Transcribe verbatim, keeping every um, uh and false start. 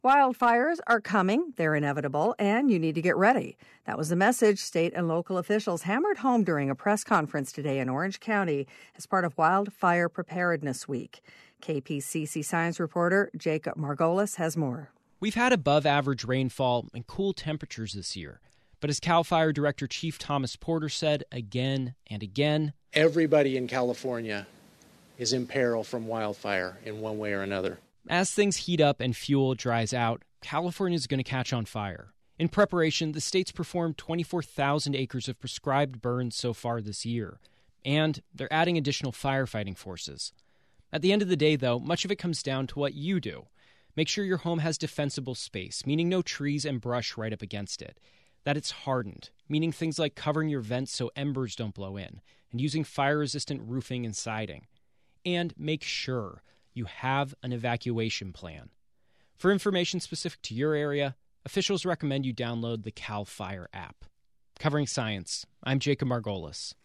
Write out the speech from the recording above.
Wildfires are coming, they're inevitable, and you need to get ready. That was the message state and local officials hammered home during a press conference today in Orange County as part of Wildfire Preparedness Week. K P C C science reporter Jacob Margolis has more. We've had above-average rainfall and cool temperatures this year. But as CAL FIRE Director Chief Thomas Porter said again and again, everybody in California is in peril from wildfire in one way or another. As things heat up and fuel dries out, California is going to catch on fire. In preparation, the state's performed twenty-four thousand acres of prescribed burns so far this year, and they're adding additional firefighting forces. At the end of the day, though, much of it comes down to what you do. Make sure your home has defensible space, meaning no trees and brush right up against it. That it's hardened, meaning things like covering your vents so embers don't blow in, and using fire-resistant roofing and siding. And make sure you have an evacuation plan. For information specific to your area, officials recommend you download the CAL FIRE app. Covering science, I'm Jacob Margolis.